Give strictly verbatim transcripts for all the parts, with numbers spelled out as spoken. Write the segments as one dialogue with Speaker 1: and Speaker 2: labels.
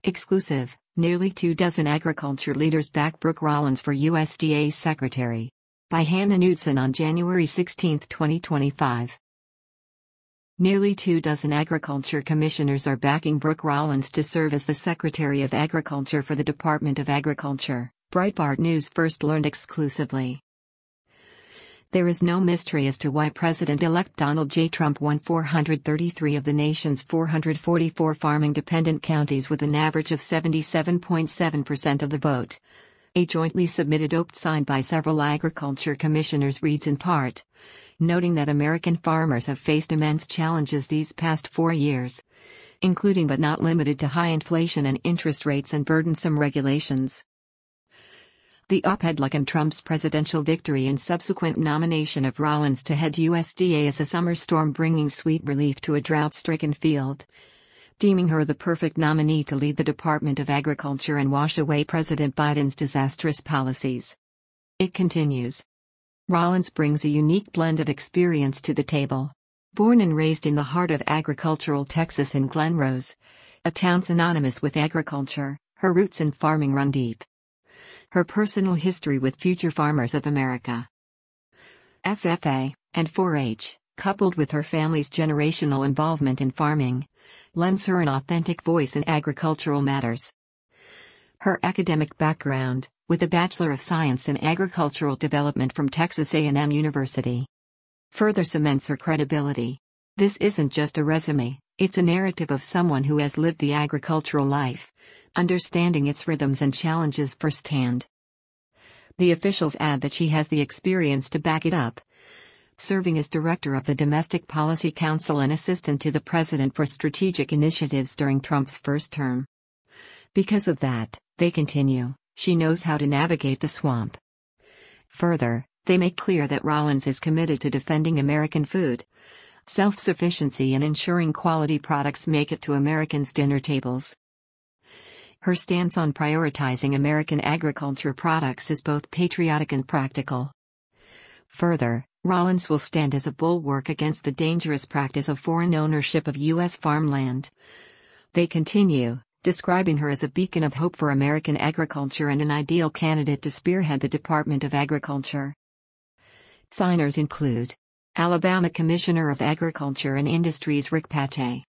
Speaker 1: Exclusive, nearly two dozen agriculture leaders back Brooke Rollins for U S D A Secretary. By Hannah Knudsen on January sixteenth, twenty twenty-five. Nearly two dozen agriculture commissioners are backing Brooke Rollins to serve as the Secretary of Agriculture for the Department of Agriculture, Breitbart News first learned exclusively. There is no mystery as to why President-elect Donald J. Trump won four hundred thirty-three of the nation's four hundred forty-four farming-dependent counties with an average of seventy-seven point seven percent of the vote. A jointly submitted opt signed by several agriculture commissioners reads in part, noting that American farmers have faced immense challenges these past four years, including but not limited to high inflation and interest rates and burdensome regulations. The op-ed likened Trump's presidential victory and subsequent nomination of Rollins to head U S D A as a summer storm bringing sweet relief to a drought-stricken field, deeming her the perfect nominee to lead the Department of Agriculture and wash away President Biden's disastrous policies. It continues. Rollins brings a unique blend of experience to the table. Born and raised in the heart of agricultural Texas in Glen Rose, a town synonymous with agriculture, her roots in farming run deep. Her personal history with Future Farmers of America, F F A, and four H, coupled with her family's generational involvement in farming, lends her an authentic voice in agricultural matters. Her academic background, with a Bachelor of Science in Agricultural Development from Texas A and M University, further cements her credibility. This isn't just a resume, it's a narrative of someone who has lived the agricultural life, understanding its rhythms and challenges firsthand. The officials add that she has the experience to back it up, serving as director of the Domestic Policy Council and assistant to the president for strategic initiatives during Trump's first term. Because of that, they continue, she knows how to navigate the swamp. Further, they make clear that Rollins is committed to defending American food self-sufficiency and ensuring quality products make it to Americans' dinner tables. Her stance on prioritizing American agriculture products is both patriotic and practical. Further, Rollins will stand as a bulwark against the dangerous practice of foreign ownership of U S farmland. They continue, describing her as a beacon of hope for American agriculture and an ideal candidate to spearhead the Department of Agriculture. Signers include Alabama Commissioner of Agriculture and Industries Rick Pate,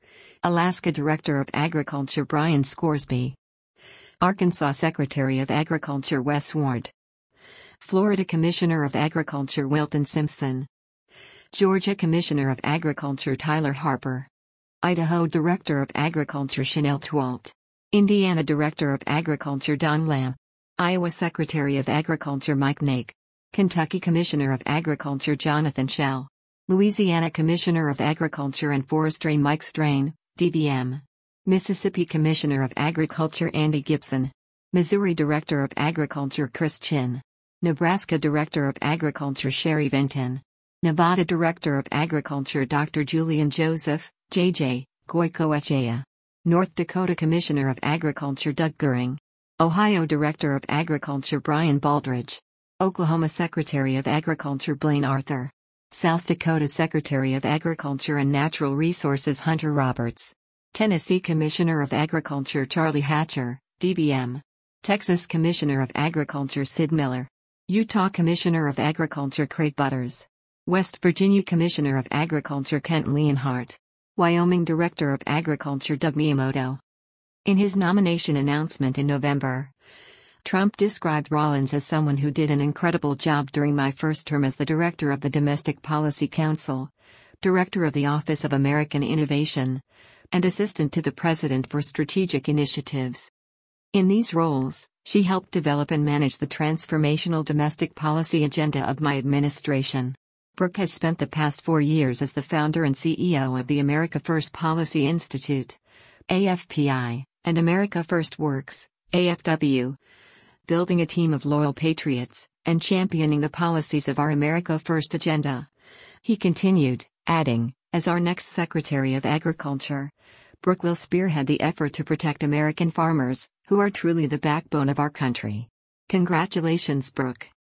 Speaker 1: Alaska Director of Agriculture Brian Scoresby, Arkansas Secretary of Agriculture Wes Ward, Florida Commissioner of Agriculture Wilton Simpson, Georgia Commissioner of Agriculture Tyler Harper, Idaho Director of Agriculture Chanel Twalt, Indiana Director of Agriculture Don Lamb, Iowa Secretary of Agriculture Mike Naig, Kentucky Commissioner of Agriculture Jonathan Schell, Louisiana Commissioner of Agriculture and Forestry Mike Strain, D V M, Mississippi Commissioner of Agriculture Andy Gibson, Missouri Director of Agriculture Chris Chin, Nebraska Director of Agriculture Sherry Vinton, Nevada Director of Agriculture Doctor Julian Joseph, J J, Goicoechea, North Dakota Commissioner of Agriculture Doug Goering, Ohio Director of Agriculture Brian Baldridge, Oklahoma Secretary of Agriculture Blaine Arthur, South Dakota Secretary of Agriculture and Natural Resources Hunter Roberts, Tennessee Commissioner of Agriculture Charlie Hatcher, D B M, Texas Commissioner of Agriculture Sid Miller, Utah Commissioner of Agriculture Craig Butters, West Virginia Commissioner of Agriculture Kent Leonhardt, Wyoming Director of Agriculture Doug Miyamoto. In his nomination announcement in November, Trump described Rollins as someone who did an incredible job during my first term as the director of the Domestic Policy Council, director of the Office of American Innovation, and assistant to the president for strategic initiatives. In these roles, she helped develop and manage the transformational domestic policy agenda of my administration. Brooke has spent the past four years as the founder and C E O of the America First Policy Institute, A F P I, and America First Works, A F W, building a team of loyal patriots, and championing the policies of our America First agenda. He continued, adding, as our next Secretary of Agriculture, Brooke will spearhead the effort to protect American farmers, who are truly the backbone of our country. Congratulations, Brooke.